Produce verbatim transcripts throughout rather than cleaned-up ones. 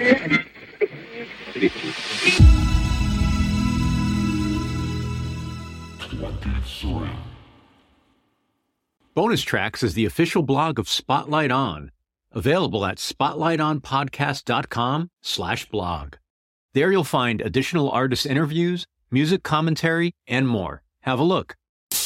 Bonus Tracks is the official blog of Spotlight On, available at spotlightonpodcast.com slash blog. There you'll find additional artist interviews, music commentary, and more. Have a look.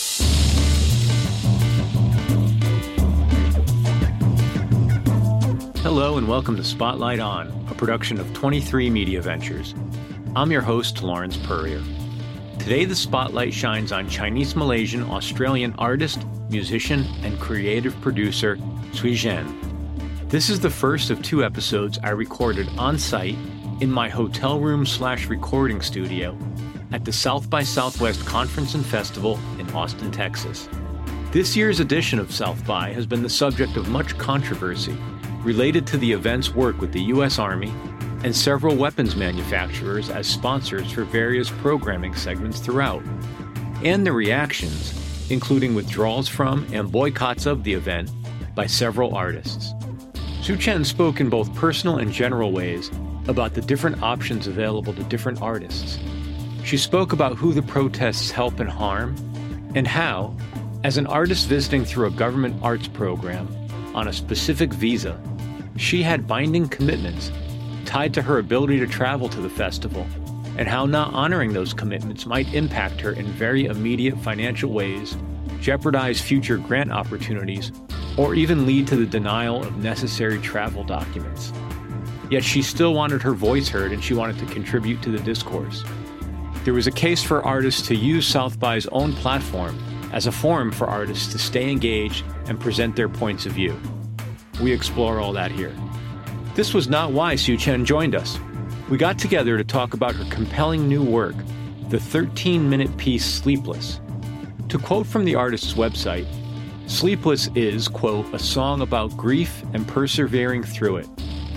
Hello and welcome to Spotlight On, a production of twenty-three Media Ventures. I'm your host, Lawrence Purrier. Today the spotlight shines on Chinese-Malaysian Australian artist, musician, and creative producer Sui Zhen. This is the first of two episodes I recorded on-site in my hotel room slash recording studio at the South by Southwest Conference and Festival in Austin, Texas. This year's edition of South by has been the subject of much controversy related to the event's work with the U S Army and several weapons manufacturers as sponsors for various programming segments throughout, and the reactions, including withdrawals from and boycotts of the event by several artists. Sui Zhen spoke in both personal and general ways about the different options available to different artists. She spoke about who the protests help and harm, and how, as an artist visiting through a government arts program on a specific visa, she had binding commitments tied to her ability to travel to the festival, and how not honoring those commitments might impact her in very immediate financial ways, jeopardize future grant opportunities, or even lead to the denial of necessary travel documents. Yet she still wanted her voice heard and she wanted to contribute to the discourse. There was a case for artists to use South by's own platform as a forum for artists to stay engaged and present their points of view. We explore all that here. This was not why Sui Zhen joined us. We got together to talk about her compelling new work, the thirteen-minute piece Sleepless. To quote from the artist's website, Sleepless is, quote, a song about grief and persevering through it.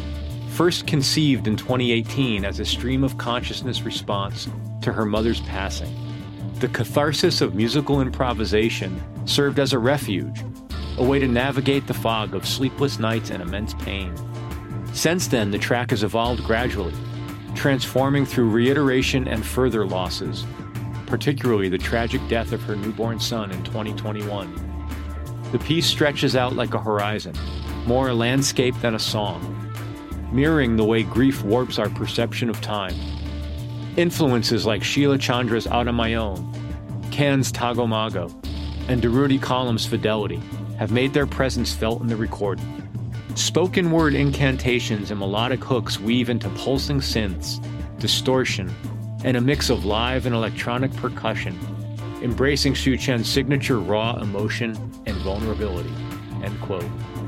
First conceived in twenty eighteen as a stream of consciousness response to her mother's passing, the catharsis of musical improvisation served as a refuge, a way to navigate the fog of sleepless nights and immense pain. Since then, the track has evolved gradually, transforming through reiteration and further losses, particularly the tragic death of her newborn son in twenty twenty-one. The piece stretches out like a horizon, more a landscape than a song, mirroring the way grief warps our perception of time. Influences like Sheila Chandra's Out on My Own, Can's Tagomago, and Durruti Column's Fidelity have made their presence felt in the recording. Spoken word incantations and melodic hooks weave into pulsing synths, distortion, and a mix of live and electronic percussion, embracing Sui Zhen's signature raw emotion and vulnerability, end quote.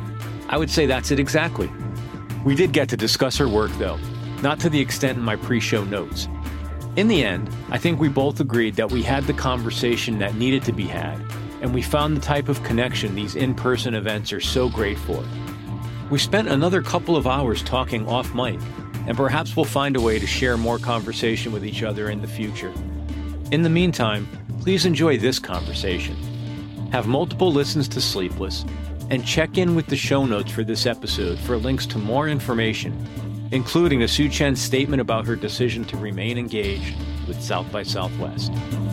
I would say that's it exactly. We did get to discuss her work though, not to the extent in my pre-show notes. In the end, I think we both agreed that we had the conversation that needed to be had, and we found the type of connection these in-person events are so great for. We spent another couple of hours talking off mic, and perhaps we'll find a way to share more conversation with each other in the future. In the meantime, please enjoy this conversation. Have multiple listens to Sleepless, and check in with the show notes for this episode for links to more information, including a Sui Zhen statement about her decision to remain engaged with South by Southwest.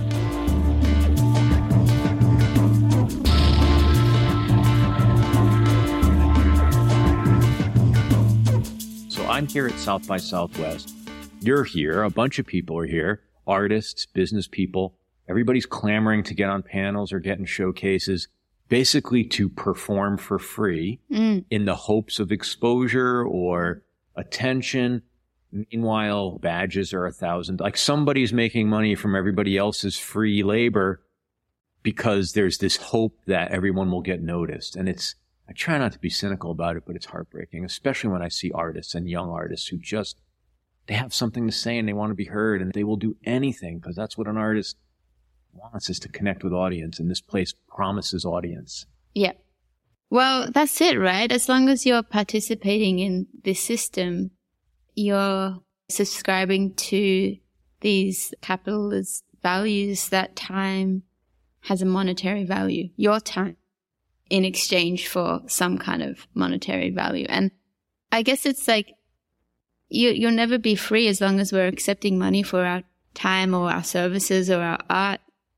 I'm here at South by Southwest. You're here. A bunch of people are here. Artists, business people. Everybody's clamoring to get on panels or get in showcases, basically to perform for free mm. in the hopes of exposure or attention. Meanwhile, badges are a thousand. Like somebody's making money from everybody else's free labor because there's this hope that everyone will get noticed. And it's I try not to be cynical about it, but it's heartbreaking, especially when I see artists and young artists who just, they have something to say and they want to be heard and they will do anything because that's what an artist wants, is to connect with audience, and this place promises audience. Yeah. Well, that's it, right? As long as you're participating in this system, you're subscribing to these capitalist values that time has a monetary value, your time, in exchange for some kind of monetary value. And I guess it's like you, you'll never be free as long as we're accepting money for our time or our services or our art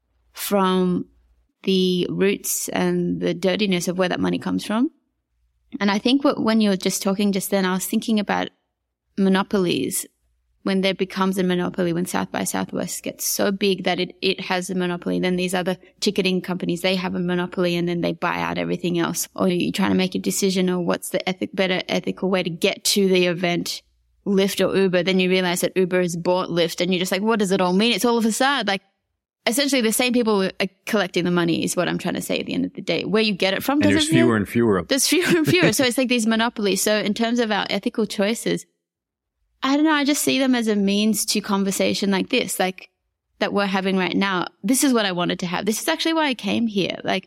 from the roots and the dirtiness of where that money comes from. And I think what, when you were just talking just then, I was thinking about monopolies. When there becomes a monopoly, when South by Southwest gets so big that it, it has a monopoly, then these other ticketing companies, they have a monopoly and then they buy out everything else. Or you're trying to make a decision or what's the ethic, better ethical way to get to the event, Lyft or Uber. Then you realize that Uber has bought Lyft and you're just like, what does it all mean? It's all of a facade. Like, essentially the same people are collecting the money is what I'm trying to say at the end of the day. Where you get it from and doesn't there's fewer and fewer of them. There's fewer and fewer. So it's like these monopolies. So in terms of our ethical choices, I don't know, I just see them as a means to conversation like this, like that we're having right now. This is what I wanted to have. This is actually why I came here. Like,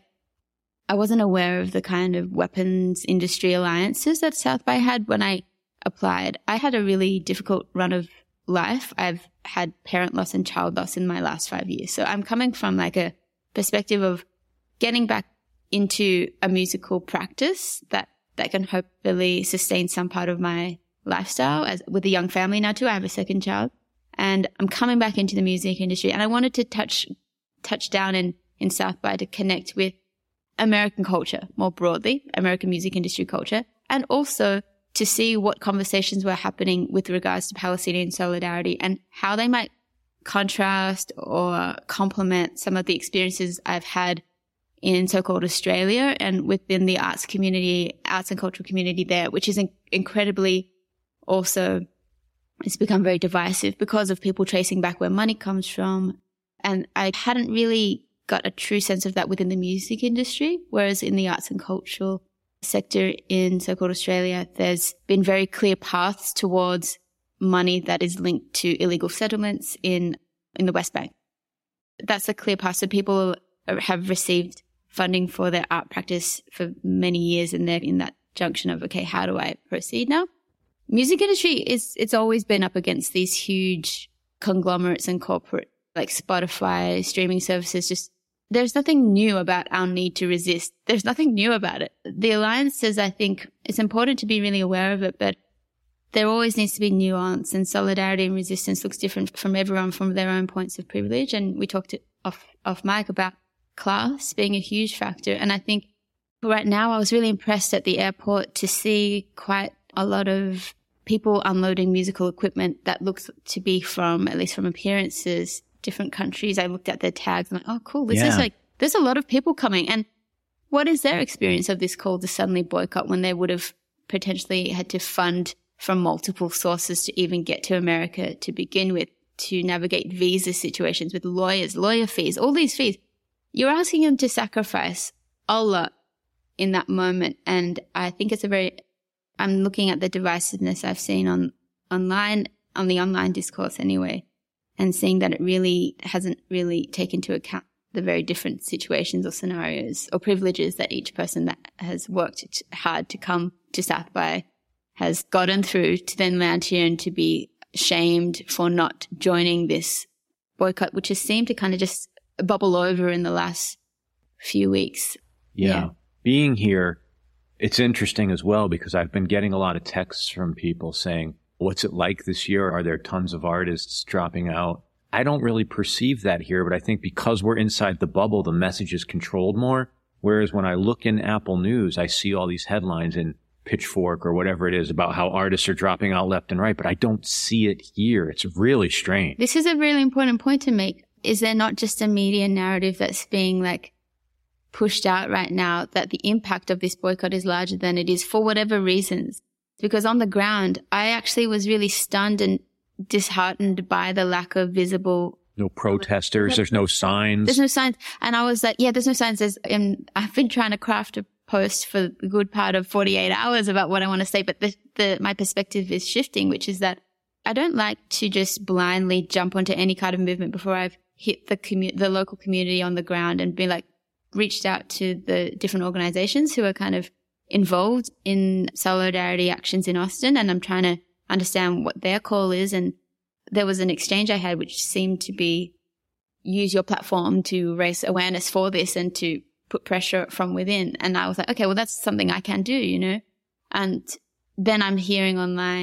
I wasn't aware of the kind of weapons industry alliances that South by had when I applied. I had a really difficult run of life. I've had parent loss and child loss in my last five years. So I'm coming from like a perspective of getting back into a musical practice that, that can hopefully sustain some part of my lifestyle as with a young family now too. I have a second child and I'm coming back into the music industry, and I wanted to touch, touch down in, in South by to connect with American culture more broadly, American music industry culture, and also to see what conversations were happening with regards to Palestinian solidarity and how they might contrast or complement some of the experiences I've had in so-called Australia and within the arts community, arts and cultural community there, which is in- incredibly also, it's become very divisive because of people tracing back where money comes from. And I hadn't really got a true sense of that within the music industry, whereas in the arts and cultural sector in so-called Australia, there's been very clear paths towards money that is linked to illegal settlements in, in the West Bank. That's a clear path. So people have received funding for their art practice for many years, and they're in that junction of, okay, how do I proceed now? Music industry is, it's always been up against these huge conglomerates and corporate like Spotify, streaming services. Just, there's nothing new about our need to resist. There's nothing new about it. The alliances, I think it's important to be really aware of it, but there always needs to be nuance, and solidarity and resistance looks different from everyone from their own points of privilege. And we talked off, off mic about class being a huge factor. And I think right now I was really impressed at the airport to see quite a lot of people unloading musical equipment that looks to be from, at least from appearances, different countries. I looked at their tags and I'm like, oh, cool. This yeah. is like, there's a lot of people coming. And what is their experience of this call to suddenly boycott when they would have potentially had to fund from multiple sources to even get to America to begin with, to navigate visa situations with lawyers, lawyer fees, all these fees? You're asking them to sacrifice a lot in that moment. And I think it's a very, I'm looking at the divisiveness I've seen on online, on the online discourse anyway, and seeing that it really hasn't really taken into account the very different situations or scenarios or privileges that each person that has worked hard to come to South by has gotten through to then land here and to be shamed for not joining this boycott, which has seemed to kind of just bubble over in the last few weeks. Yeah. yeah. Being here, it's interesting as well because I've been getting a lot of texts from people saying, what's it like this year? Are there tons of artists dropping out? I don't really perceive that here, but I think because we're inside the bubble, the message is controlled more. Whereas when I look in Apple News, I see all these headlines in Pitchfork or whatever it is about how artists are dropping out left and right, but I don't see it here. It's really strange. This is a really important point to make. Is there not just a media narrative that's being like pushed out right now that the impact of this boycott is larger than it is for whatever reasons? Because on the ground, I actually was really stunned and disheartened by the lack of visible. No protesters. There's no signs. There's no signs. And I was like, yeah, there's no signs. There's, and I've been trying to craft a post for the good part of forty-eight hours about what I want to say, but the, the, my perspective is shifting, which is that I don't like to just blindly jump onto any kind of movement before I've hit the commu- the local community on the ground and be like, reached out to the different organizations who are kind of involved in solidarity actions in Austin. And I'm trying to understand what their call is. And there was an exchange I had, which seemed to be use your platform to raise awareness for this and to put pressure from within. And I was like, okay, well, that's something I can do, you know? And then I'm hearing online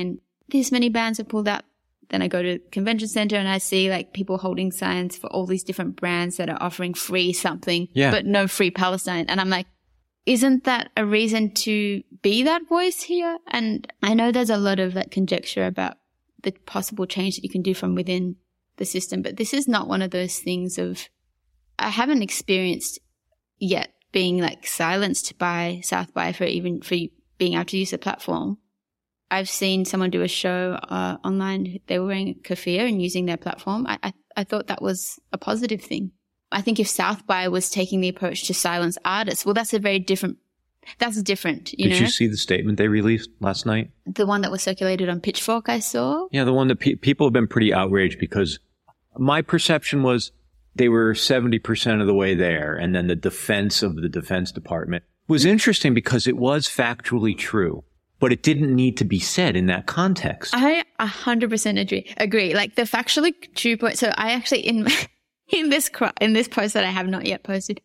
this many bands have pulled out. Then I go to convention center and I see like people holding signs for all these different brands that are offering free something, yeah. but no free Palestine. And I'm like, isn't that a reason to be that voice here? And I know there's a lot of like conjecture about the possible change that you can do from within the system, but this is not one of those things of, I haven't experienced yet being like silenced by South by for even for being able to use the platform. I've seen someone do a show uh, online. They were wearing a keffiyeh and using their platform. I, I I thought that was a positive thing. I think if South by was taking the approach to silence artists, well, that's a very different. That's different. You Did know? you see the statement they released last night? The one that was circulated on Pitchfork, I saw. Yeah, the one that pe- people have been pretty outraged because my perception was they were seventy percent of the way there, and then the defense of the Defense Department was interesting because it was factually true. But it didn't need to be said in that context. I one hundred percent agree. Agree. Like the factually true point. So I actually, in in this in this post that I have not yet posted,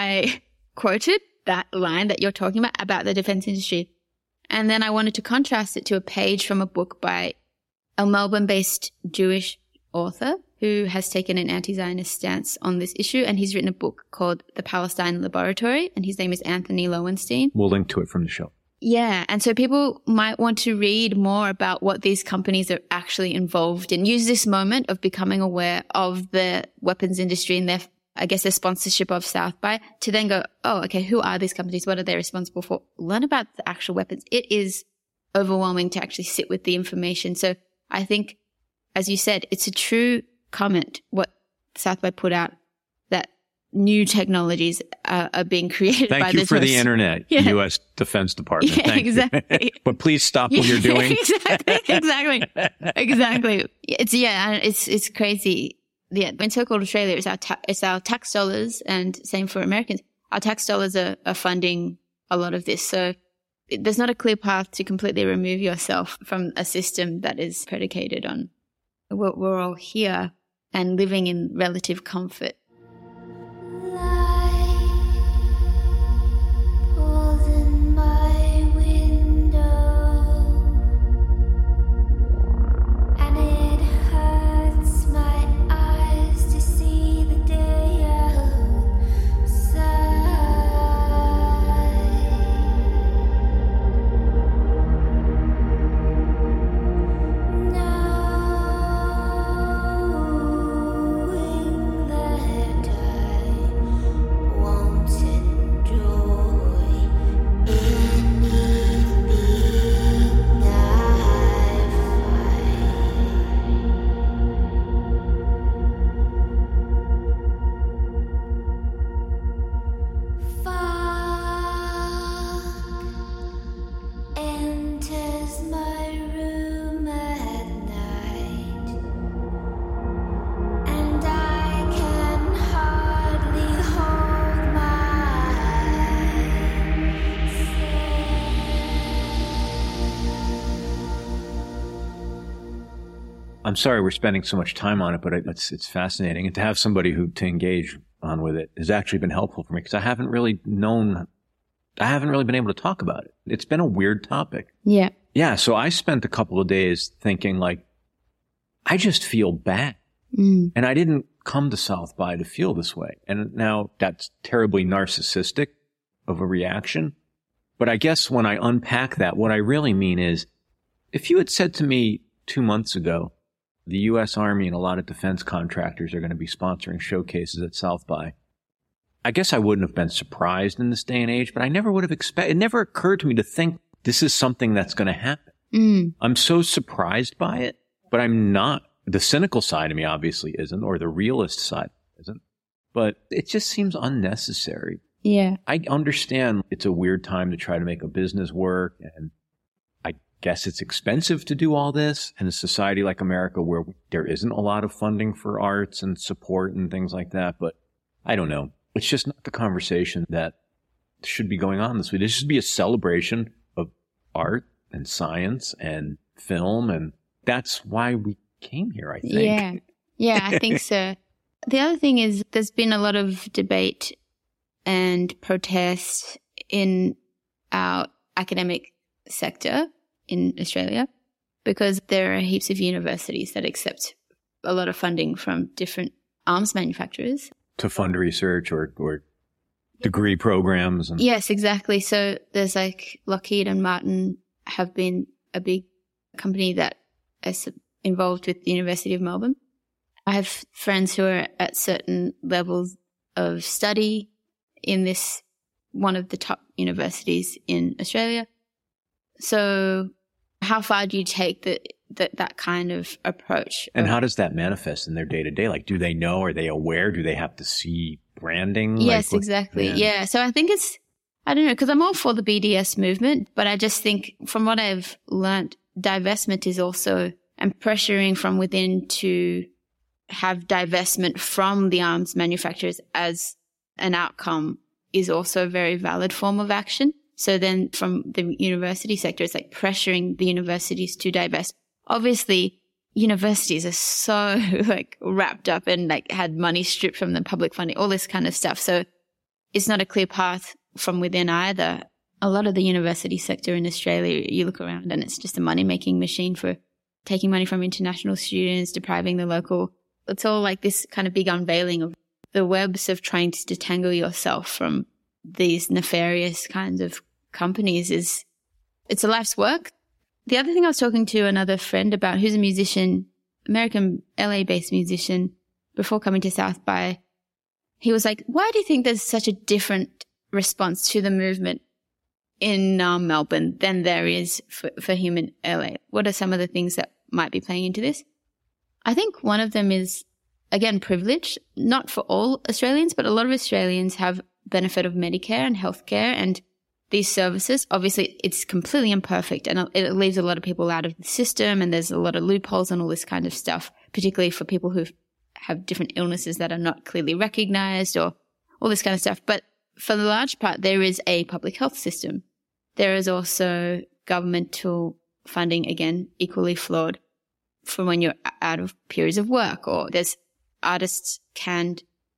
I quoted that line that you're talking about, about the defense industry. And then I wanted to contrast it to a page from a book by a Melbourne-based Jewish author who has taken an anti-Zionist stance on this issue. And he's written a book called The Palestine Laboratory. And his name is Anthony Lowenstein. We'll link to it from the show. Yeah. And so people might want to read more about what these companies are actually involved in. Use this moment of becoming aware of the weapons industry and their, I guess, their sponsorship of South by to then go, oh, okay, who are these companies? What are they responsible for? Learn about the actual weapons. It is overwhelming to actually sit with the information. So I think, as you said, it's a true comment what South by put out, that new technologies uh, are being created Thank by you the for host. the internet, Yeah. U S Defense Department. Yeah, Thank exactly. you. But please stop what you're doing. exactly, exactly, exactly. It's yeah, it's it's crazy. Yeah, in so-called Australia, it's our ta- it's our tax dollars, and same for Americans. Our tax dollars are, are funding a lot of this. So it, there's not a clear path to completely remove yourself from a system that is predicated on we're, we're all here and living in relative comfort. I'm sorry we're spending so much time on it, but it's it's fascinating. And to have somebody who to engage on with it has actually been helpful for me because I haven't really known, I haven't really been able to talk about it. It's been a weird topic. Yeah. Yeah. So I spent a couple of days thinking like, I just feel bad. Mm. And I didn't come to South by to feel this way. And now that's terribly narcissistic of a reaction. But I guess when I unpack that, what I really mean is if you had said to me two months ago, the U S Army and a lot of defense contractors are going to be sponsoring showcases at South by, I guess I wouldn't have been surprised in this day and age, but I never would have expected, it never occurred to me to think this is something that's going to happen. Mm. I'm so surprised by it, but I'm not. The cynical side of me obviously isn't, or the realist side isn't, but it just seems unnecessary. Yeah. I understand it's a weird time to try to make a business work, and I guess it's expensive to do all this in a society like America where there isn't a lot of funding for arts and support and things like that. But I don't know. It's just not the conversation that should be going on this week. This should be a celebration of art and science and film, and that's why we came here, I think. Yeah. Yeah, I think so. The other thing is there's been a lot of debate and protest in our academic sector in Australia because there are heaps of universities that accept a lot of funding from different arms manufacturers. To fund research or, or degree programs. And- yes, exactly. So there's like Lockheed and Martin have been a big company that is involved with the University of Melbourne. I have friends who are at certain levels of study in this, one of the top universities in Australia. So how far do you take the, the, that kind of approach? And how does that manifest in their day-to-day? Like, do they know? Are they aware? Do they have to see branding? Yes, like, exactly. Yeah. yeah. So I think it's, I don't know, because I'm all for the B D S movement, but I just think from what I've learned, divestment is also, and pressuring from within to have divestment from the arms manufacturers as an outcome is also a very valid form of action. So then from the university sector, it's like pressuring the universities to divest. Obviously, universities are so like wrapped up and like had money stripped from the public funding, all this kind of stuff. So it's not a clear path from within either. A lot of the university sector in Australia, you look around and it's just a money-making machine for taking money from international students, depriving the local. It's all like this kind of big unveiling of the webs of trying to detangle yourself from these nefarious kinds of companies is, it's a life's work. The other thing I was talking to another friend about, who's a musician, American L A-based musician, before coming to South by, he was like, why do you think there's such a different response to the movement in um, Melbourne than there is for, for him in L A? What are some of the things that might be playing into this? I think one of them is, again, privilege, not for all Australians, but a lot of Australians have benefit of Medicare and healthcare and these services. Obviously, it's completely imperfect and it leaves a lot of people out of the system, and there's a lot of loopholes and all this kind of stuff, particularly for people who have different illnesses that are not clearly recognized or all this kind of stuff. But for the large part, there is a public health system. There is also governmental funding, again, equally flawed for when you're out of periods of work, or there's artists can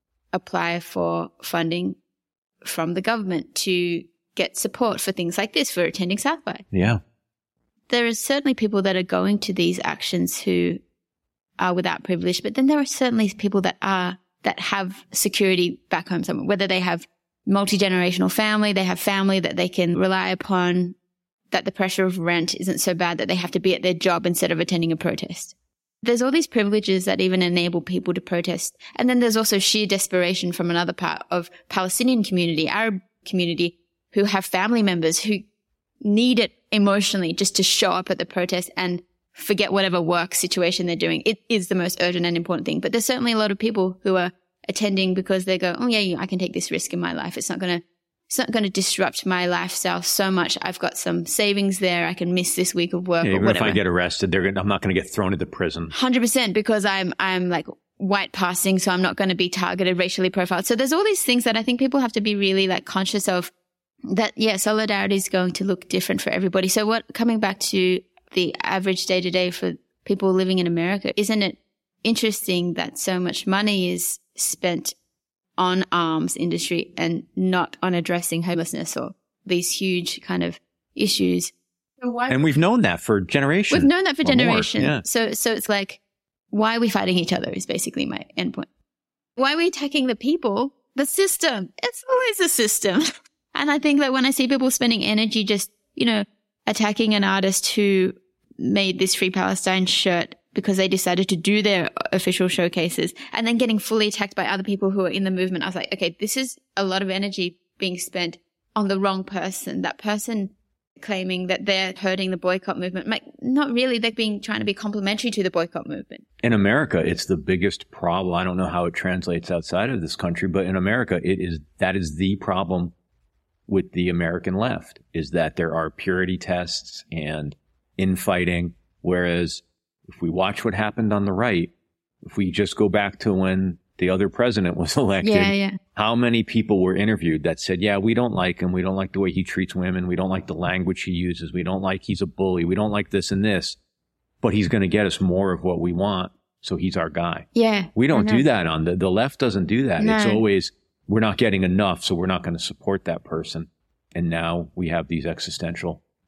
apply for funding from the government to get support for things like this, for attending South by. Yeah. There are certainly people that are going to these actions who are without privilege, but then there are certainly people that are, that have security back home somewhere, whether they have multi-generational family, they have family that they can rely upon, that the pressure of rent isn't so bad that they have to be at their job instead of attending a protest. There's all these privileges that even enable people to protest. And then there's also sheer desperation from another part of Palestinian community, Arab community, who have family members who need it emotionally just to show up at the protest and forget whatever work situation they're doing. It is the most urgent and important thing. But there's certainly a lot of people who are attending because they go, oh yeah, yeah I can take this risk in my life. It's not going to, it's not going to disrupt my lifestyle so much. I've got some savings there. I can miss this week of work yeah, or even whatever. if I get arrested, they're gonna, I'm not going to get thrown into prison. one hundred percent because I'm, I'm like white passing, so I'm not going to be targeted, racially profiled. So there's all these things that I think people have to be really like conscious of, that, yeah, solidarity is going to look different for everybody. So what, coming back to the average day to day for people living in America, isn't it interesting that so much money is spent on arms industry and not on addressing homelessness or these huge kind of issues? And we've known that for generations. We've known that for or generations. Yeah. So, so it's like, why are we fighting each other is basically my endpoint. Why are we attacking the people? The system. It's always the system. And I think that when I see people spending energy just, you know, attacking an artist who made this Free Palestine shirt because they decided to do their official showcases and then getting fully attacked by other people who are in the movement, I was like, okay, this is a lot of energy being spent on the wrong person. That person claiming that they're hurting the boycott movement. Like, not really. They're being trying to be complimentary to the boycott movement. In America, it's the biggest problem. I don't know how it translates outside of this country, but in America, it is, that is the problem with the American left, is that there are purity tests and infighting. Whereas if we watch what happened on the right, if we just go back to when the other president was elected, yeah, yeah. how many people were interviewed that said, yeah, we don't like him. We don't like the way he treats women. We don't like the language he uses. We don't like he's a bully. We don't like this and this, but he's going to get us more of what we want. So he's our guy. Yeah. We don't do that on the, the left doesn't do that. No. It's always, we're not getting enough, so we're not going to support that person. And now we have these existential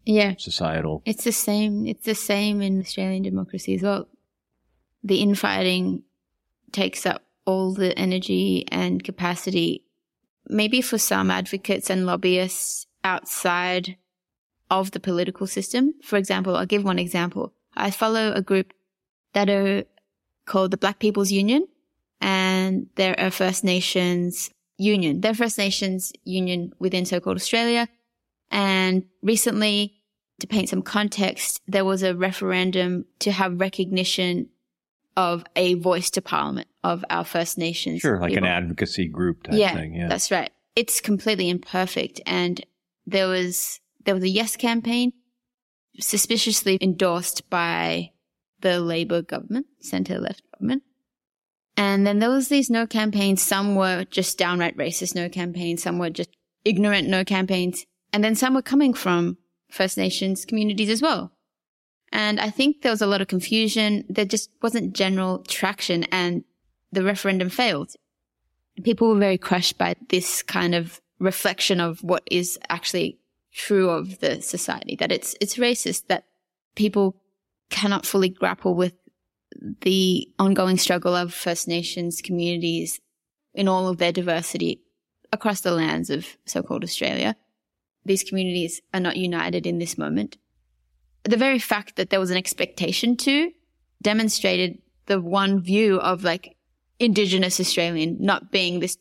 yeah. societal. It's the same. It's the same in Australian democracy as well. The infighting takes up all the energy and capacity, maybe for some advocates and lobbyists outside of the political system. For example, I'll give one example. I follow a group that are called the Black People's Union, and they're a First Nations union. They're First Nations union within so-called Australia. And recently, to paint some context, there was a referendum to have recognition of a voice to Parliament of our First Nations. Sure, like people. an advocacy group type yeah, thing. Yeah, that's right. It's completely imperfect. And there was there was a Yes campaign suspiciously endorsed by the Labor government, centre-left government. And then there was these no campaigns. Some were just downright racist no campaigns. Some were just ignorant no campaigns. And then some were coming from First Nations communities as well. And I think there was a lot of confusion. There just wasn't general traction, and the referendum failed. People were very crushed by this kind of reflection of what is actually true of the society, that it's it's racist, that people cannot fully grapple with the ongoing struggle of First Nations communities in all of their diversity across the lands of so-called Australia. These communities are not united in this moment. The very fact that there was an expectation to demonstrated the one view of like Indigenous Australian not being this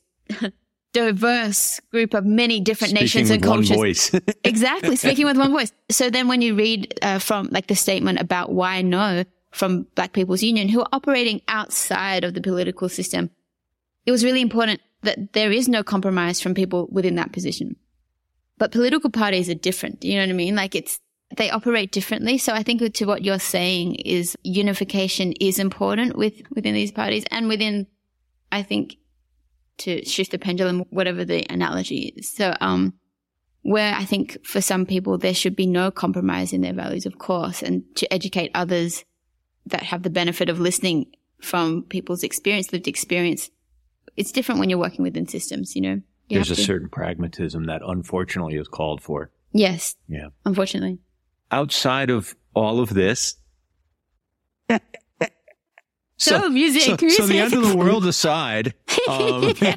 diverse group of many different speaking nations and with cultures. One voice. Exactly, speaking with one voice. So then when you read uh, from like the statement about why no from Black People's Union, who are operating outside of the political system, it was really important that there is no compromise from people within that position. But political parties are different. You know what I mean? Like it's, they operate differently. So I think to what you're saying is unification is important with, within these parties and within, I think, to shift the pendulum, whatever the analogy is. So, um, where I think for some people there should be no compromise in their values, of course, and to educate others that have the benefit of listening from people's experience, lived experience. It's different when you're working within systems, you know. You There's a to, certain pragmatism that unfortunately is called for. Yes. Yeah. Unfortunately. Outside of all of this. so, so music, so, music. So the end of the world aside. Um, yeah,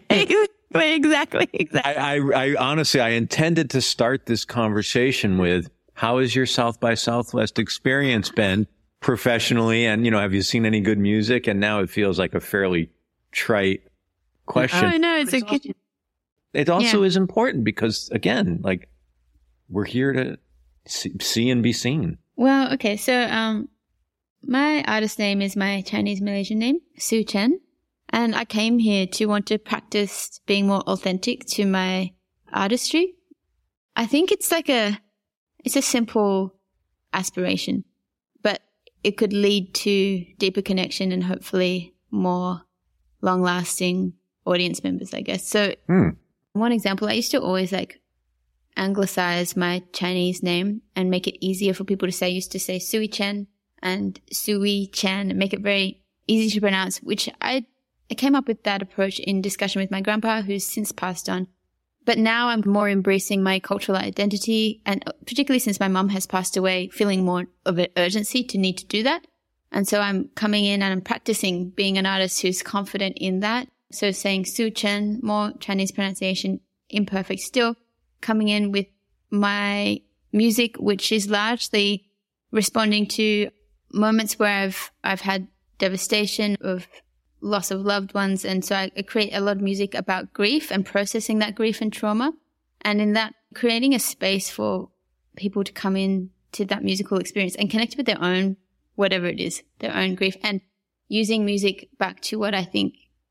exactly. Exactly. I, I, I honestly, I intended to start this conversation with, how has your South by Southwest experience been professionally? And, you know, have you seen any good music? And now it feels like a fairly trite question. Oh, no, it's, it's a good. It also yeah. is important because, again, like, we're here to see, see and be seen. Well, okay. So, um, my artist name is my Chinese Malaysian name, Sue Chen. And I came here to want to practice being more authentic to my artistry. I think it's like a, it's a simple aspiration, but it could lead to deeper connection and hopefully more long-lasting audience members, I guess. So hmm. one example, I used to always like anglicize my Chinese name and make it easier for people to say. I used to say Sui Chen and Sui Chen and make it very easy to pronounce, which I, I came up with that approach in discussion with my grandpa, who's since passed on. But now I'm more embracing my cultural identity, and particularly since my mum has passed away, feeling more of an urgency to need to do that. And so I'm coming in and I'm practicing being an artist who's confident in that. So saying Su Chen, more Chinese pronunciation, imperfect still, coming in with my music, which is largely responding to moments where I've, I've had devastation of loss of loved ones. And so I create a lot of music about grief and processing that grief and trauma. And in that, creating a space for people to come in to that musical experience and connect with their own, whatever it is, their own grief, and using music back to what I think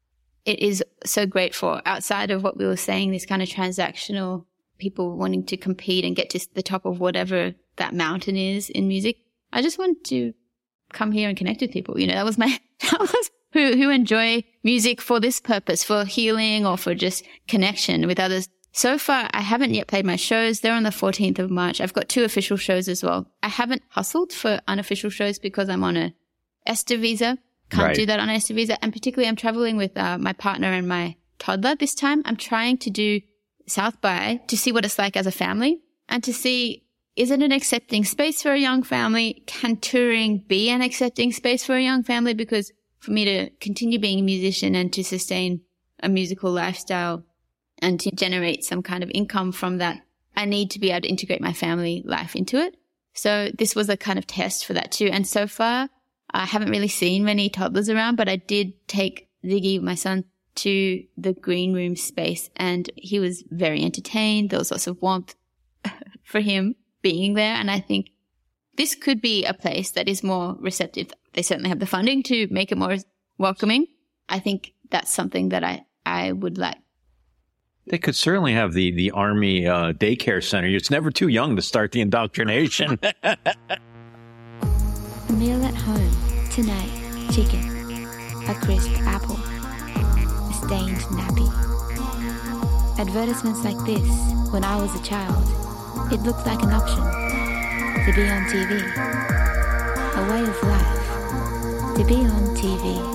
it is so great for outside of what we were saying, this kind of transactional people wanting to compete and get to the top of whatever that mountain is in music. I just want to come here and connect with people. You know, that was my, that was who, who enjoy music for this purpose, for healing or for just connection with others. So far, I haven't yet played my shows. They're on the fourteenth of March. I've got two official shows as well. I haven't hustled for unofficial shows because I'm on a ESTA visa. Can't right. do that on an ESTA visa. And particularly I'm traveling with uh, my partner and my toddler this time. I'm trying to do South by to see what it's like as a family and to see is it an accepting space for a young family? Can touring be an accepting space for a young family? Because for me to continue being a musician and to sustain a musical lifestyle and to generate some kind of income from that, I need to be able to integrate my family life into it. So this was a kind of test for that too. And so far, I haven't really seen many toddlers around, but I did take Ziggy, my son, to the green room space, and he was very entertained. There was lots of warmth for him being there. And I think this could be a place that is more receptive. They certainly have the funding to make it more welcoming. I think that's something that I, I would like. They could certainly have the, the Army uh, daycare center. It's never too young to start the indoctrination. A meal at home. Tonight, chicken. A crisp apple. A stained nappy. Advertisements like this, when I was a child, it looked like an option. To be on T V. A way of life. To be on T V.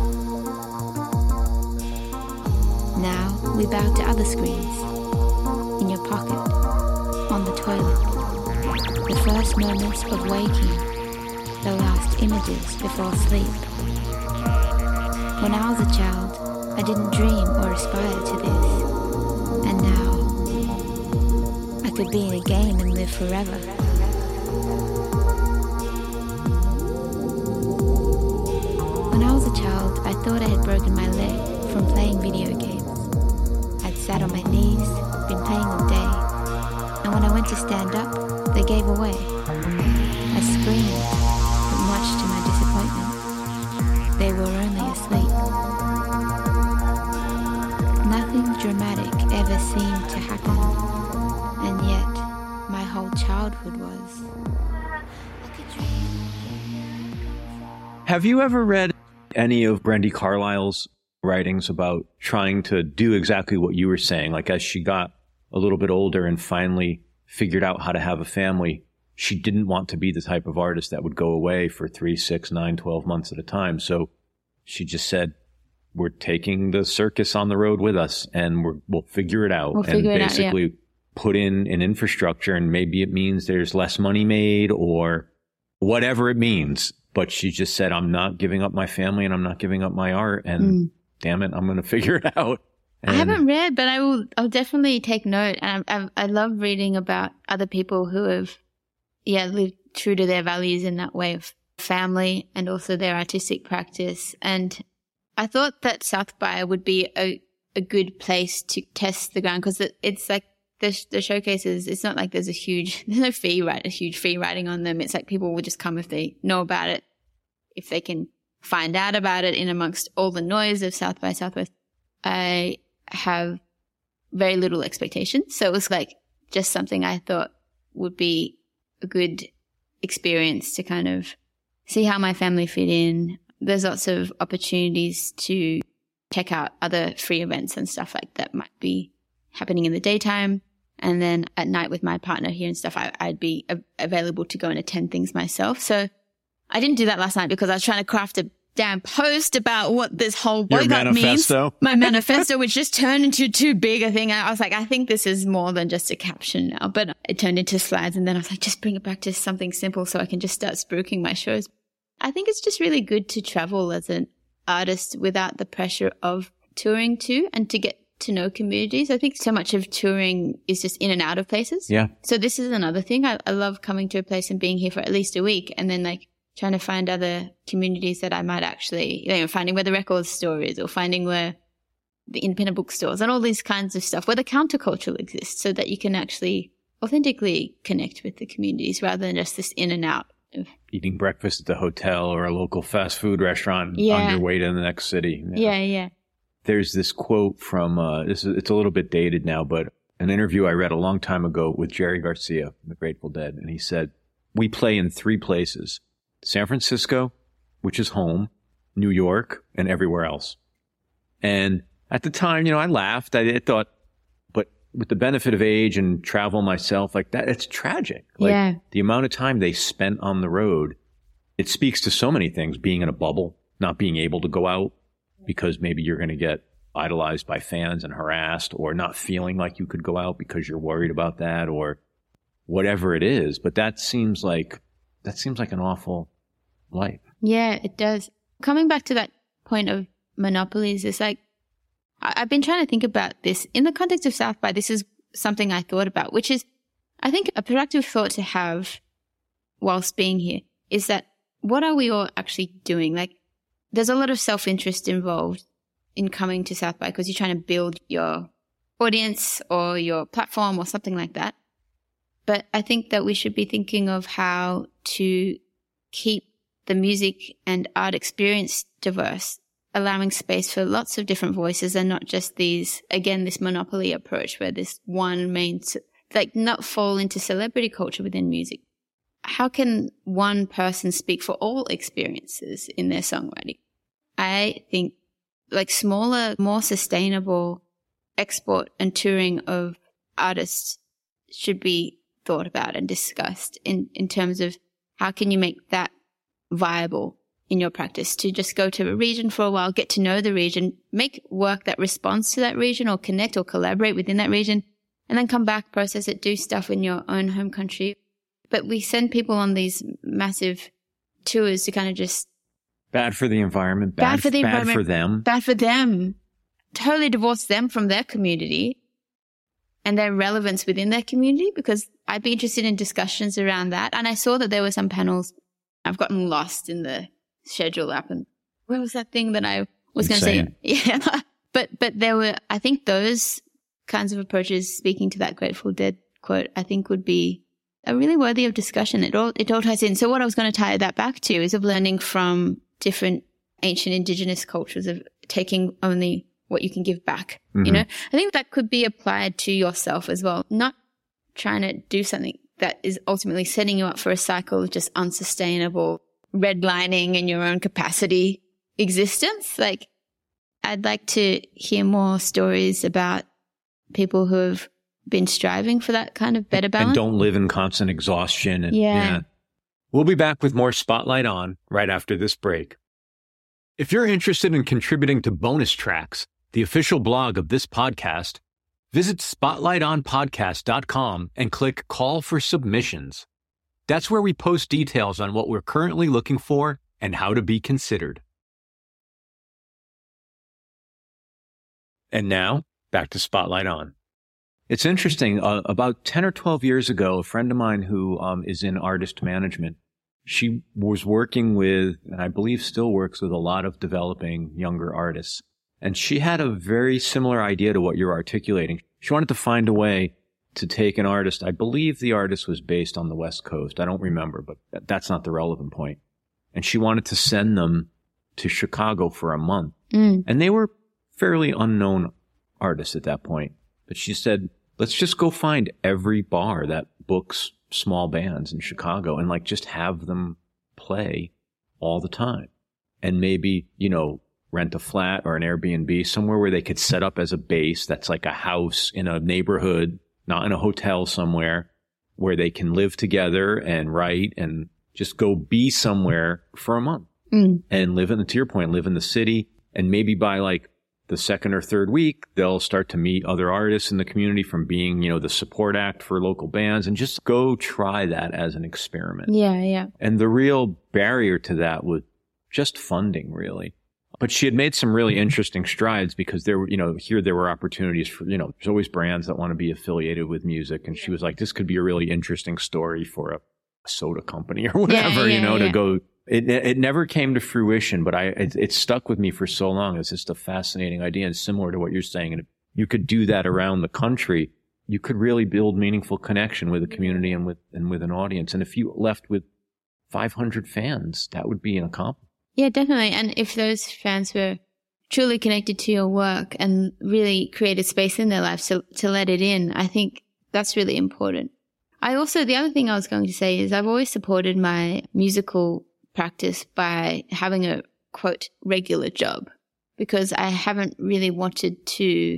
Now we bow to other screens. In your pocket. On the toilet. The first moments of waking. The last images before sleep. When I was a child, I didn't dream or aspire to this. And now, I could be in a game and live forever. When I was a child, I thought I had broken my leg from playing video games. I'd sat on my knees, been playing all day, and when I went to stand up, they gave away. I screamed, but much to my disappointment, they were only asleep. Nothing dramatic ever seemed to happen, and yet my whole childhood was. Have you ever read any of Brandi Carlile's writings about trying to do exactly what you were saying? Like, as she got a little bit older and finally figured out how to have a family, she didn't want to be the type of artist that would go away for three, six, nine, twelve months at a time. So she just said, we're taking the circus on the road with us, and we're, we'll figure it out. We'll and figure it basically out, yeah. Put in an infrastructure, and maybe it means there's less money made or whatever it means. But she just said, I'm not giving up my family and I'm not giving up my art. And mm. damn it, I'm going to figure it out. And I haven't read, but I will, I'll definitely take note. And I, I, I love reading about other people who have, yeah, lived true to their values in that way of family and also their artistic practice. And I thought that South by would be a, a good place to test the ground, because it, it's like the, the showcases, it's not like there's a huge, there's no fee, right? A huge fee writing on them. It's like people will just come if they know about it, if they can find out about it in amongst all the noise of South by Southwest. I have very little expectations. So it was like just something I thought would be a good experience to kind of see how my family fit in. There's lots of opportunities to check out other free events and stuff like that might be happening in the daytime. And then at night with my partner here and stuff, I, I'd be a- available to go and attend things myself. So I didn't do that last night because I was trying to craft a damn post about what this whole boycott means. My manifesto, which just turned into too big a thing. I was like, I think this is more than just a caption now, but it turned into slides. And then I was like, just bring it back to something simple so I can just start spruiking my shows. I think it's just really good to travel as an artist without the pressure of touring too, and to get to know communities. I think so much of touring is just in and out of places. Yeah. So this is another thing. I, I love coming to a place and being here for at least a week, and then like trying to find other communities that I might actually, you know, finding where the record store is, or finding where the independent bookstores and all these kinds of stuff, where the counterculture exists, so that you can actually authentically connect with the communities rather than just this in and out. Eating breakfast at the hotel or a local fast food restaurant yeah. on your way to the next city. Yeah, yeah. yeah. There's this quote from, uh, this is, it's a little bit dated now, but an interview I read a long time ago with Jerry Garcia, the Grateful Dead. And he said, we play in three places: San Francisco, which is home, New York, and everywhere else. And at the time, you know, I laughed. I, I thought, but with the benefit of age and travel myself, like that, it's tragic. Like yeah. the amount of time they spent on the road, it speaks to so many things: being in a bubble, not being able to go out because maybe you're going to get idolized by fans and harassed, or not feeling like you could go out because you're worried about that, or whatever it is. But that seems like, that seems like an awful life. Yeah, it does. Coming back to that point of monopolies, it's like, I- I've been trying to think about this in the context of South by. This is something I thought about, which is, I think a productive thought to have whilst being here is that what are we all actually doing? Like, there's a lot of self-interest involved in coming to South by because you're trying to build your audience or your platform or something like that. But I think that we should be thinking of how to keep the music and art experience diverse, allowing space for lots of different voices and not just these, again, this monopoly approach where this one main, like not fall into celebrity culture within music. How can one person speak for all experiences in their songwriting? I think like smaller, more sustainable export and touring of artists should be thought about and discussed in, in terms of how can you make that viable in your practice to just go to a region for a while, get to know the region, make work that responds to that region or connect or collaborate within that region, and then come back, process it, do stuff in your own home country. But we send people on these massive tours to kind of just... Bad for the environment, bad, bad for the bad environment, for them. Bad for them. Totally divorce them from their community and their relevance within their community, because I'd be interested in discussions around that. And I saw that there were some panels. I've gotten lost in the schedule app, and where was that thing that I was going to say? Yeah. but, but there were, I think those kinds of approaches, speaking to that Grateful Dead quote, I think would be a really worthy of discussion. It all, it all ties in. So what I was going to tie that back to is of learning from different ancient indigenous cultures of taking only what you can give back. Mm-hmm. You know, I think that could be applied to yourself as well. Not trying to do something that is ultimately setting you up for a cycle of just unsustainable redlining in your own capacity existence. Like, I'd like to hear more stories about people who have been striving for that kind of better balance. And don't live in constant exhaustion. And, yeah. yeah. We'll be back with more Spotlight On right after this break. If you're interested in contributing to Bonus Tracks, the official blog of this podcast, visit spotlight on podcast dot com and click Call for Submissions. That's where we post details on what we're currently looking for and how to be considered. And now, back to Spotlight On. It's interesting. Uh, about ten or twelve years ago, a friend of mine who um, is in artist management, she was working with, and I believe still works with, a lot of developing younger artists. And she had a very similar idea to what you're articulating. She wanted to find a way to take an artist. I believe the artist was based on the West Coast. I don't remember, but that's not the relevant point. And she wanted to send them to Chicago for a month. Mm. And they were fairly unknown artists at that point. But she said, let's just go find every bar that books small bands in Chicago and like just have them play all the time. And maybe, you know, rent a flat or an Airbnb somewhere where they could set up as a base that's like a house in a neighborhood, not in a hotel somewhere, where they can live together and write and just go be somewhere for a month mm. and live in the, to your point, live in the city. And maybe by like the second or third week, they'll start to meet other artists in the community from being, you know, the support act for local bands, and just go try that as an experiment. Yeah, yeah. And the real barrier to that was just funding, really. But she had made some really interesting strides because there were, you know, here there were opportunities for, you know, there's always brands that want to be affiliated with music. And she was like, this could be a really interesting story for a soda company or whatever, yeah, yeah, you know, yeah. to go. It it never came to fruition, but I it, it stuck with me for so long. It's just a fascinating idea, and similar to what you're saying. And if you could do that around the country, you could really build meaningful connection with a community and with and with an audience. And if you left with five hundred fans, that would be an accomplishment. Yeah, definitely. And if those fans were truly connected to your work and really created space in their lives to, to let it in, I think that's really important. I also, the other thing I was going to say is I've always supported my musical practice by having a, quote, regular job, because I haven't really wanted to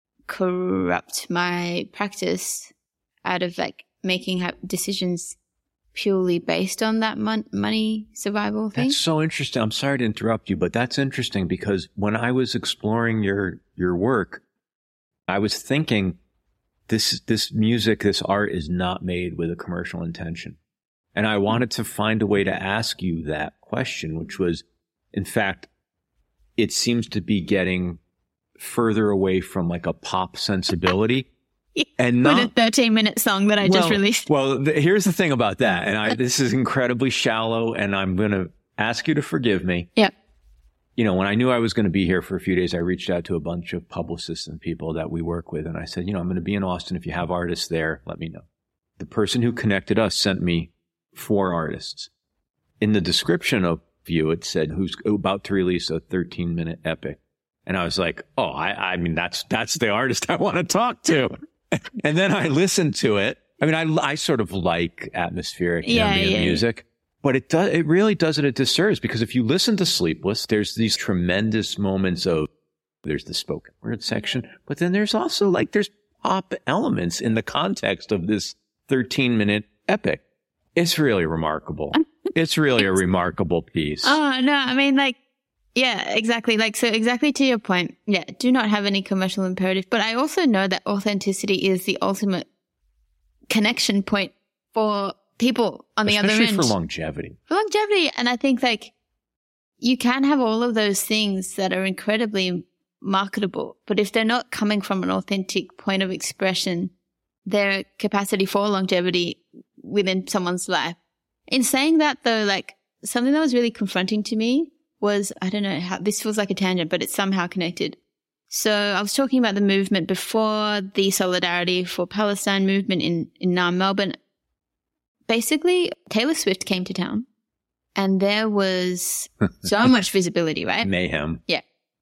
corrupt my practice out of like making ha- decisions purely based on that mon- money survival thing. That's so interesting. I'm sorry to interrupt you, but that's interesting because when I was exploring your your work, I was thinking this, this music, this art is not made with a commercial intention. And I wanted to find a way to ask you that question, which was, in fact, it seems to be getting further away from like a pop sensibility. And not with a thirteen minute song that I well, just released. Well, th- here's the thing about that. And I, this is incredibly shallow, and I'm going to ask you to forgive me. Yeah. You know, when I knew I was going to be here for a few days, I reached out to a bunch of publicists and people that we work with. And I said, you know, I'm going to be in Austin. If you have artists there, let me know. The person who connected us sent me four artists. In the description of you, it said who's about to release a thirteen minute epic. And I was like, oh, I, I mean, that's, that's the artist I want to talk to. And then I listened to it. I mean, I, I sort of like atmospheric yeah, ambient yeah, music, yeah. but it does, it really does it a disservice, because if you listen to Sleepless, there's these tremendous moments of, there's the spoken word section, but then there's also like, there's pop elements in the context of this thirteen minute epic. It's really remarkable. It's really a remarkable piece. Oh, no, I mean, like, yeah, exactly. Like, so exactly to your point. Yeah, do not have any commercial imperative. But I also know that authenticity is the ultimate connection point for people on the other end. Especially for longevity. For longevity. And I think, like, you can have all of those things that are incredibly marketable, but if they're not coming from an authentic point of expression, their capacity for longevity within someone's life. In saying that, though, like, something that was really confronting to me was, I don't know how, this feels like a tangent, but it's somehow connected. So I was talking about the movement before the Solidarity for Palestine movement in, in uh, Melbourne. Basically, Taylor Swift came to town and there was so much visibility, right? Mayhem. Yeah.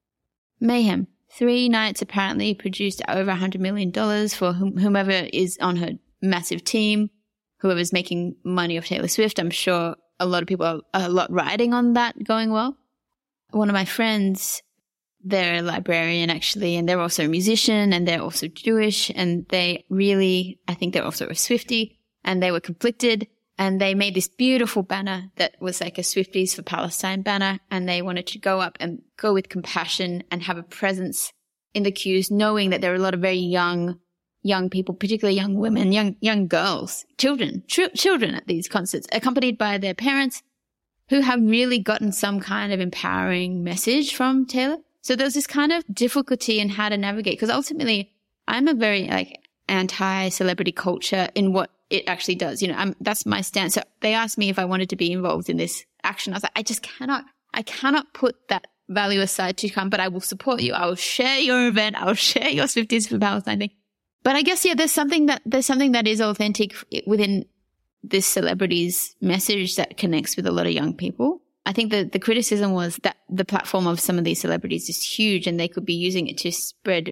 Mayhem. Three nights apparently produced over one hundred million dollars for whom, whomever is on her massive team, whoever's making money off Taylor Swift. I'm sure a lot of people are a lot riding on that going well. One of my friends, they're a librarian actually, and they're also a musician, and they're also Jewish, and they really, I think they're also a Swiftie, and they were conflicted, and they made this beautiful banner that was like a Swifties for Palestine banner, and they wanted to go up and go with compassion and have a presence in the queues, knowing that there are a lot of very young, young people, particularly young women, young, young girls, children, ch- children at these concerts, accompanied by their parents, who have really gotten some kind of empowering message from Taylor. So there's this kind of difficulty in how to navigate, because ultimately I'm a very like anti-celebrity culture in what it actually does. You know, I'm, that's my stance. So they asked me if I wanted to be involved in this action. I was like, I just cannot, I cannot put that value aside to come, but I will support you. I will share your event. I will share your Swifties for Palestine thing. But I guess, yeah, there's something that, there's something that is authentic within this celebrity's message that connects with a lot of young people. I think that the criticism was that the platform of some of these celebrities is huge and they could be using it to spread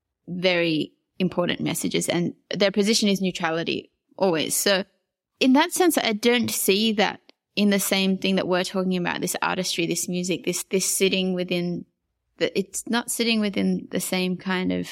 very important messages, and their position is neutrality always. So in that sense, I don't see that in the same thing that we're talking about, this artistry, this music, this, this sitting within the, it's not sitting within the same kind of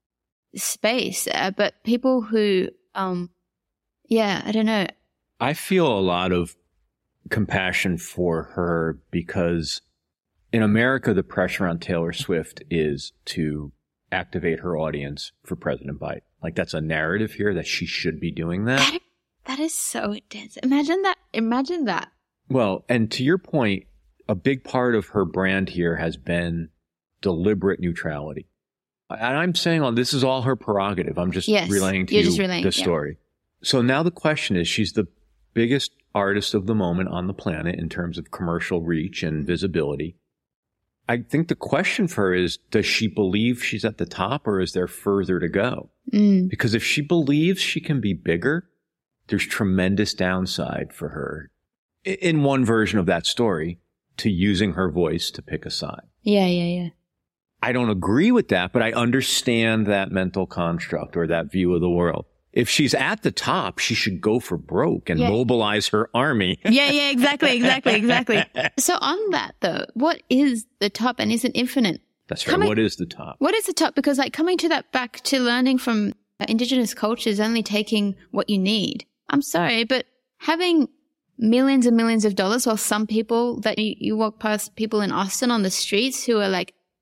space, uh, but people who, um, yeah, I don't know. I feel a lot of compassion for her because in America, the pressure on Taylor Swift is to activate her audience for President Biden. Like, that's a narrative here that she should be doing that. That, that is so intense. Imagine that. Imagine that. Well, and to your point, a big part of her brand here has been deliberate neutrality. And I'm saying, oh, this is all her prerogative. I'm just yes, relaying to you relaying, the story. Yeah. So now the question is, she's the biggest artist of the moment on the planet in terms of commercial reach and visibility. I think the question for her is, does she believe she's at the top, or is there further to go? Mm. Because if she believes she can be bigger, there's tremendous downside for her in one version of that story to using her voice to pick a side. Yeah, yeah, yeah. I don't agree with that, but I understand that mental construct or that view of the world. If she's at the top, she should go for broke and yeah. mobilize her army. yeah, yeah, exactly, exactly, exactly. So on that, though, what is the top, and is it infinite? That's right. Coming, what is the top? What is the top? Because like coming to that back to learning from uh, indigenous cultures, only taking what you need. I'm sorry, but having millions and millions of dollars, while some people that you, you walk past people in Austin on the streets who are like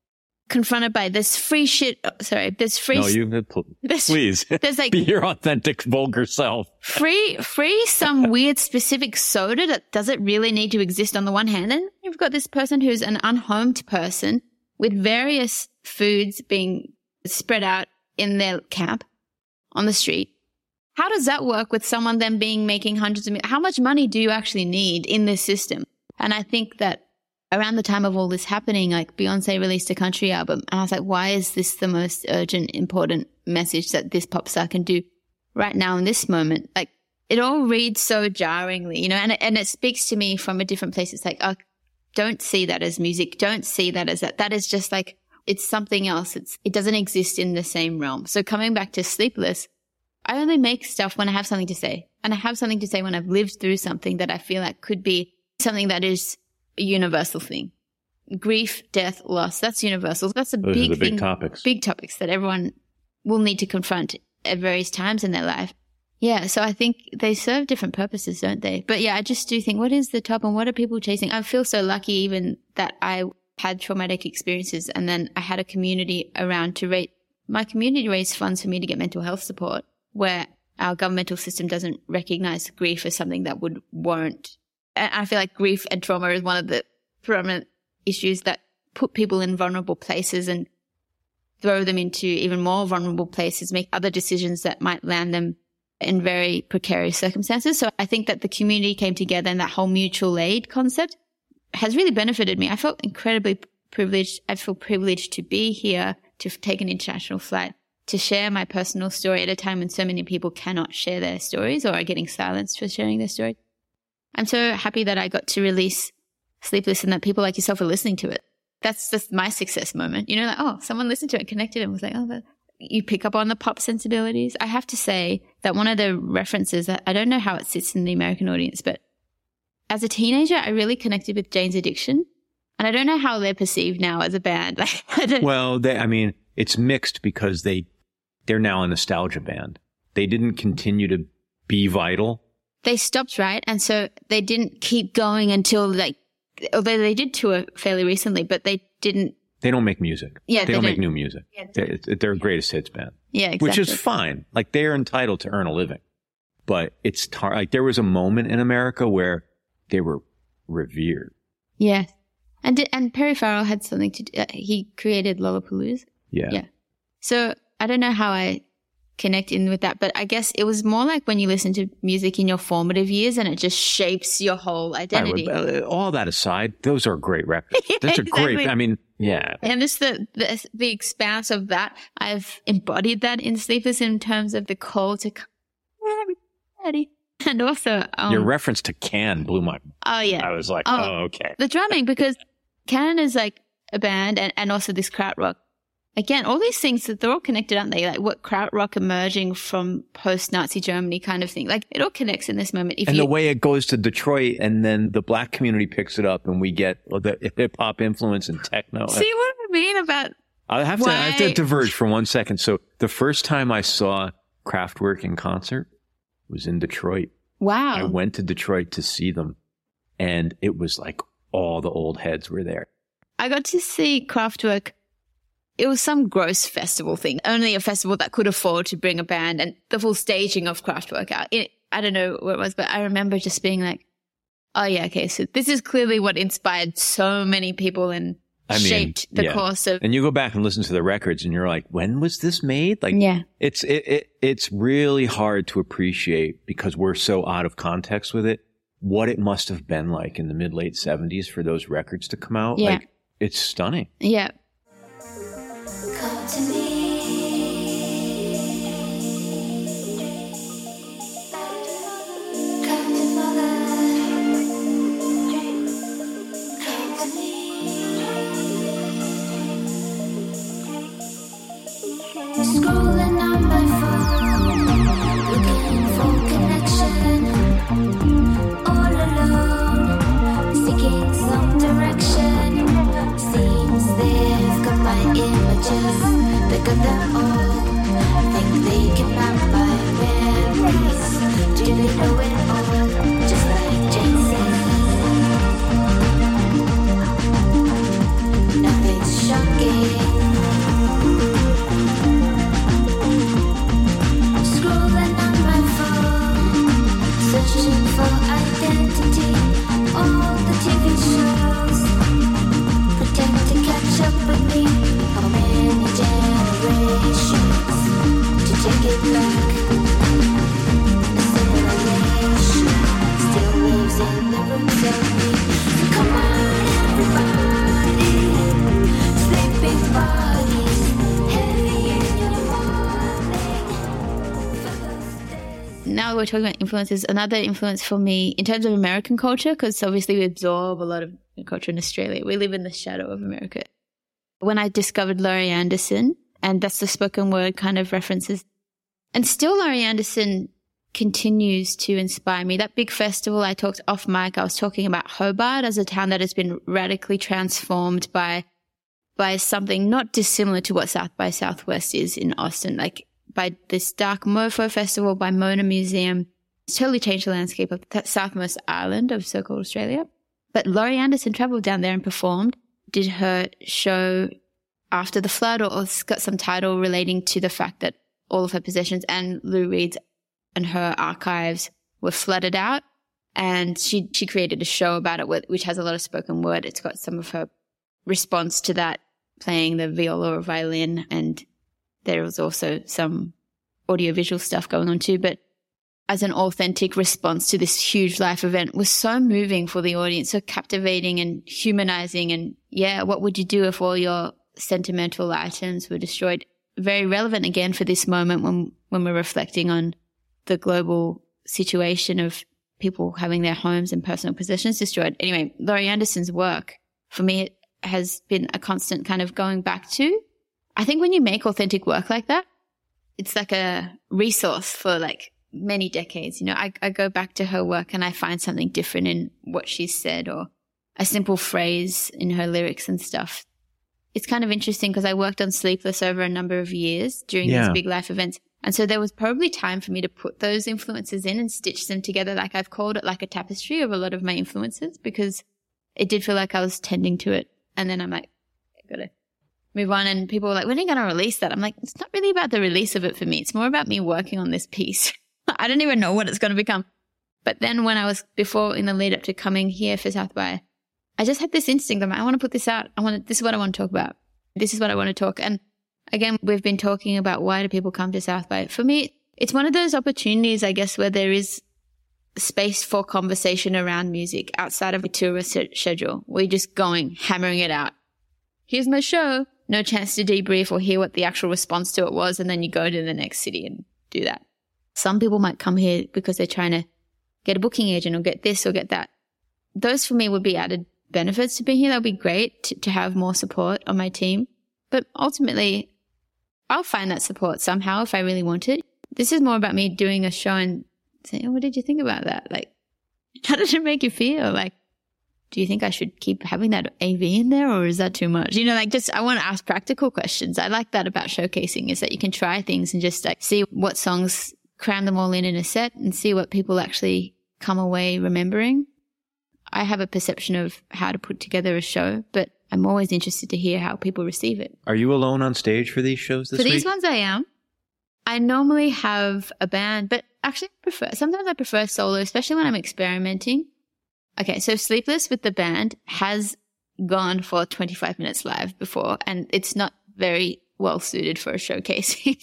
confronted by this free shit. Oh, sorry, this free. No, you this, please. There's like be your authentic, vulgar self. free, free some weird specific soda that doesn't really need to exist on the one hand, and you've got this person who's an unhomed person with various foods being spread out in their camp on the street. How does that work with someone then being making hundreds of millions? How much money do you actually need in this system? And I think that around the time of all this happening, like Beyonce released a country album, and I was like, why is this the most urgent, important message that this pop star can do right now in this moment? Like, it all reads so jarringly, you know, and it, and it speaks to me from a different place. It's like, oh, don't see that as music. Don't see that as that. That is just like, it's something else. It's, it doesn't exist in the same realm. So coming back to Sleepless, I only make stuff when I have something to say. And I have something to say when I've lived through something that I feel like could be something that is a universal thing. Grief, death, loss, that's universal. That's a Those big are the big thing, topics. Big topics that everyone will need to confront at various times in their life. Yeah, so I think they serve different purposes, don't they? But yeah, I just do think, what is the top and what are people chasing? I feel so lucky even that I had traumatic experiences and then I had a community around to rate, my community raised funds for me to get mental health support, where our governmental system doesn't recognize grief as something that would warrant. And I feel like grief and trauma is one of the prominent issues that put people in vulnerable places and throw them into even more vulnerable places, make other decisions that might land them in very precarious circumstances. So I think that the community came together and that whole mutual aid concept has really benefited me. I felt incredibly privileged. I feel privileged to be here, to take an international flight, to share my personal story at a time when so many people cannot share their stories or are getting silenced for sharing their story. I'm so happy that I got to release Sleepless and that people like yourself are listening to it. That's just my success moment. You know, like, oh, someone listened to it, connected and was like, oh, that. You pick up on the pop sensibilities. I have to say that one of the references, I don't know how it sits in the American audience, but as a teenager, I really connected with Jane's Addiction. And I don't know how they're perceived now as a band. Like, I don't, well, they, I mean, it's mixed because they, they're now a nostalgia band. They didn't continue to be vital. They stopped, right? And so they didn't keep going until like, although they did tour fairly recently, but they didn't. They don't make music. Yeah, they, they don't, don't make new music. Yeah, they're, they're a greatest hits band. Yeah, exactly. Which is fine. Like, they're entitled to earn a living. But it's tar- like there was a moment in America where they were revered. Yeah. And did, and Perry Farrell had something to do. Uh, he created Lollapalooza. Yeah. Yeah. So I don't know how I connect in with that, but I guess it was more like when you listen to music in your formative years and it just shapes your whole identity. Right, all that aside, those are great records. Yeah, That's a exactly. great, I mean, yeah. And just the, the the expanse of that, I've embodied that in Sleepless in terms of the call to come, everybody. And also, um, your reference to Can blew my. Oh yeah, I was like, oh, oh okay. The drumming, because Can is like a band, and and also this krautrock. Again, all these things, they're all connected, aren't they? Like what krautrock emerging from post-Nazi Germany kind of thing. Like it all connects in this moment. If and you, the way it goes to Detroit and then the black community picks it up and we get the hip hop influence and techno. See what I mean about I have to, why? I have to diverge for one second. So the first time I saw Kraftwerk in concert was in Detroit. Wow. I went to Detroit to see them and it was like all the old heads were there. I got to see Kraftwerk. It was some gross festival thing, only a festival that could afford to bring a band and the full staging of Kraftwerk out. It, I don't know what it was, but I remember just being like, oh yeah, okay, so this is clearly what inspired so many people and I mean, shaped the yeah. course of. And you go back and listen to the records and you're like, when was this made? Like, yeah. it's, it, it, it's really hard to appreciate because we're so out of context with it, what it must have been like in the mid late seventies for those records to come out. Yeah. Like, it's stunning. Yeah. Come to me. Come to mother. Come to me. Scrolling on my phone, looking for connection. All alone, seeking some direction. Seems they've got my images, they got them all. Think they can map my memories. Do they know it all? Just like Jane said. Nothing's shocking. we're talking about influences, another influence for me in terms of American culture, because obviously we absorb a lot of culture in Australia. We live in the shadow of America. When I discovered Laurie Anderson, and that's the spoken word kind of references, and still Laurie Anderson continues to inspire me. That big festival I talked off mic, I was talking about Hobart as a town that has been radically transformed by by something not dissimilar to what South by Southwest is in Austin, like by this Dark Mofo Festival, by Mona Museum. It's totally changed the landscape of that southmost island of so-called Australia. But Laurie Anderson traveled down there and performed, did her show after the flood, or, or got some title relating to the fact that all of her possessions and Lou Reed's and her archives were flooded out. And she, she created a show about it, which has a lot of spoken word. It's got some of her response to that, playing the viola or violin, and there was also some audiovisual stuff going on too. But as an authentic response to this huge life event, was so moving for the audience, so captivating and humanizing. And yeah, what would you do if all your sentimental items were destroyed? Very relevant again for this moment when, when we're reflecting on the global situation of people having their homes and personal possessions destroyed. Anyway, Laurie Anderson's work for me has been a constant kind of going back to. I think when you make authentic work like that, it's like a resource for like many decades. You know, I, I go back to her work and I find something different in what she said, or a simple phrase in her lyrics and stuff. It's kind of interesting because I worked on Sleepless over a number of years during Yeah. these big life events. And so there was probably time for me to put those influences in and stitch them together. Like I've called it like a tapestry of a lot of my influences, because it did feel like I was tending to it. And then I'm like, I got to move on. And people were like, when are you going to release that? I'm like, it's not really about the release of it for me. It's more about me working on this piece. I don't even know what it's going to become. But then when I was before in the lead up to coming here for South by, I just had this instinct. I'm like, I want to put this out. I want to, this is what I want to talk about. This is what I want to talk. And again, we've been talking about why do people come to South by. For me, it's one of those opportunities, I guess, where there is space for conversation around music outside of a tourist schedule. We're just going, hammering it out. Here's my show. No chance to debrief or hear what the actual response to it was. And then you go to the next city and do that. Some people might come here because they're trying to get a booking agent or get this or get that. Those for me would be added benefits to being here. That would be great to, to have more support on my team. But ultimately, I'll find that support somehow if I really want it. This is more about me doing a show and saying, oh, what did you think about that? Like, how did it make you feel? Like, do you think I should keep having that A V in there, or is that too much? You know, like just, I want to ask practical questions. I like that about showcasing, is that you can try things and just like see what songs, cram them all in in a set and see what people actually come away remembering. I have a perception of how to put together a show, but I'm always interested to hear how people receive it. Are you alone on stage for these shows this for week? these ones I am. I normally have a band, but actually I prefer, sometimes I prefer solo, especially when I'm experimenting. Okay, so Sleepless with the band has gone for twenty-five minutes live before, and it's not very well suited for a showcasing.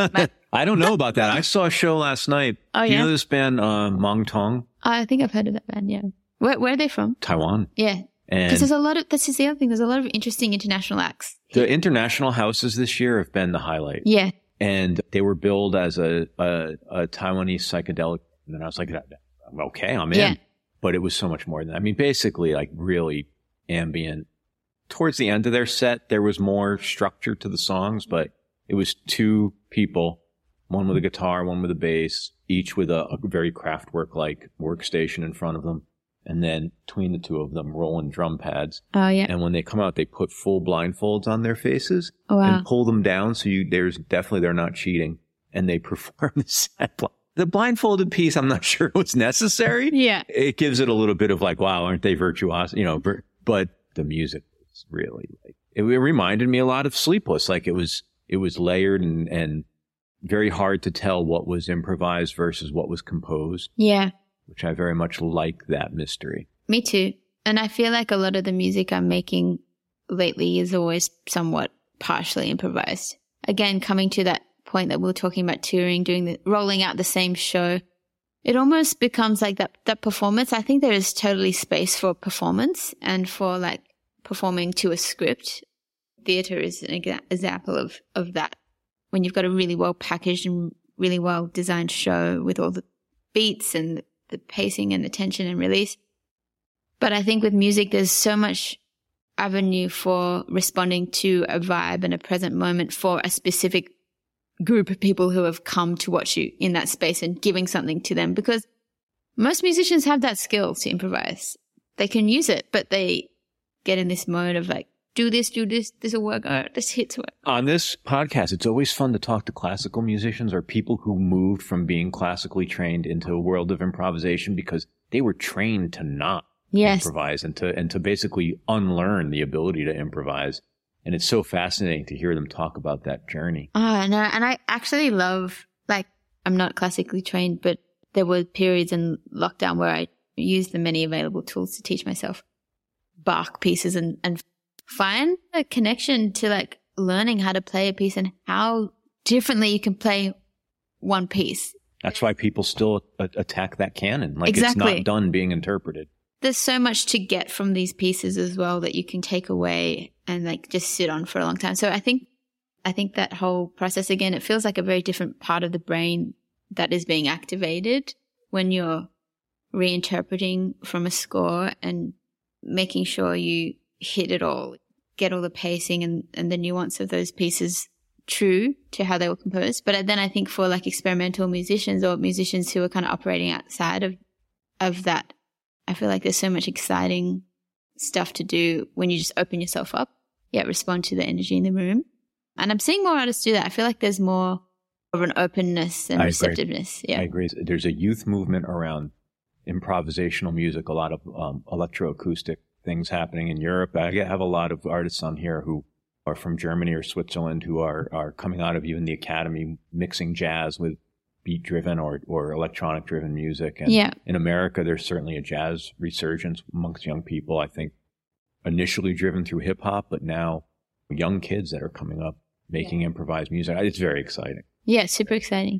I don't know about that. I saw a show last night. Oh, Do you yeah? know this band, uh, Mong Tong? I think I've heard of that band, yeah. Where, where are they from? Taiwan. Yeah. And Because there's a lot of, this is the other thing, there's a lot of interesting international acts. the international houses this year have been the highlight. Yeah. And they were billed as a, a, a Taiwanese psychedelic. And then I was like, okay, I'm in. Yeah. But it was so much more than that. I mean, basically like really ambient. Towards the end of their set, there was more structure to the songs, but it was two people, one with a guitar, one with a bass, each with a, a very Kraftwerk-like workstation in front of them. And then between the two of them, rolling drum pads. Oh, yeah. And when they come out, they put full blindfolds on their faces Oh, wow. and pull them down. So you, there's definitely, they're not cheating. And they perform the set. The blindfolded piece, I'm not sure was necessary. Yeah. It gives it a little bit of like, wow, aren't they virtuos? You know, but the music was really like, it, it reminded me a lot of Sleepless. Like it was, it was layered and, and very hard to tell what was improvised versus what was composed. Yeah. Which I very much like that mystery. Me too. And I feel like a lot of the music I'm making lately is always somewhat partially improvised. Again, coming to that point that we were talking about touring, doing the, rolling out the same show, it almost becomes like that, that performance. I think there is totally space for performance and for like performing to a script. Theatre is an exa- example of, of that. When you've got a really well packaged and really well designed show with all the beats and the pacing and the tension and release. But I think with music, there's so much avenue for responding to a vibe and a present moment for a specific group of people who have come to watch you in that space and giving something to them, because most musicians have that skill to improvise. They can use it, but they get in this mode of like, do this, do this, this will work, oh, this hits work. On this podcast, it's always fun to talk to classical musicians or people who moved from being classically trained into a world of improvisation because they were trained to not yes. improvise and to and to basically unlearn the ability to improvise. And it's so fascinating to hear them talk about that journey. Oh, no, and I actually love, like, I'm not classically trained, but there were periods in lockdown where I used the many available tools to teach myself Bach pieces and, and find a connection to like learning how to play a piece and how differently you can play one piece. That's why people still a- attack that canon. Like exactly. It's not done being interpreted. There's so much to get from these pieces as well that you can take away and like just sit on for a long time. So I think, I think that whole process, again, it feels like a very different part of the brain that is being activated when you're reinterpreting from a score and making sure you hit it all, get all the pacing and, and the nuance of those pieces true to how they were composed. But then I think for like experimental musicians or musicians who are kind of operating outside of, of that, I feel like there's so much exciting stuff to do when you just open yourself up, yet respond to the energy in the room. And I'm seeing more artists do that. I feel like there's more of an openness and I receptiveness. Agree. Yeah, I agree. There's a youth movement around improvisational music, a lot of um, electroacoustic things happening in Europe. I have a lot of artists on here who are from Germany or Switzerland who are, are coming out of even the academy, mixing jazz with beat-driven or, or electronic-driven music. And yeah. in America, there's certainly a jazz resurgence amongst young people, I think, initially driven through hip-hop, but now young kids that are coming up making yeah. improvised music. It's very exciting. Yeah, super exciting.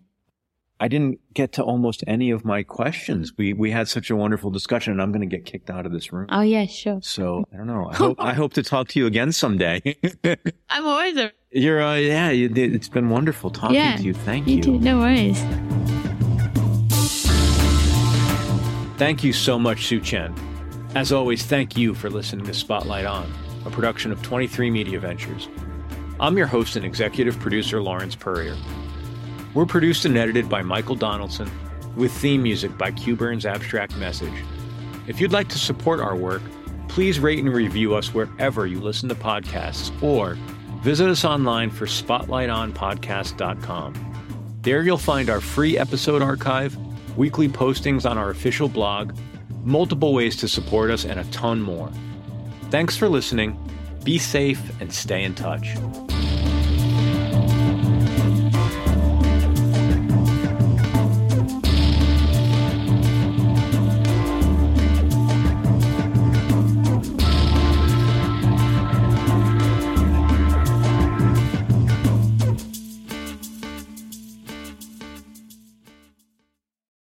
I didn't get to almost any of my questions. We we had such a wonderful discussion, and I'm going to get kicked out of this room. Oh, yeah, sure. So, I don't know. I hope, I hope to talk to you again someday. I'm always a... You're, uh, yeah, you, it's been wonderful talking yeah, to you. Thank you. you. Too. No worries. Thank you so much, Sue Chen. As always, thank you for listening to Spotlight On, a production of twenty-three Media Ventures. I'm your host and executive producer, Lawrence Purrier. We're produced and edited by Michael Donaldson, with theme music by Q Burn's Abstract Message. If you'd like to support our work, please rate and review us wherever you listen to podcasts, or visit us online for spotlight on podcast dot com. There you'll find our free episode archive, weekly postings on our official blog, multiple ways to support us, and a ton more. Thanks for listening. Be safe and stay in touch.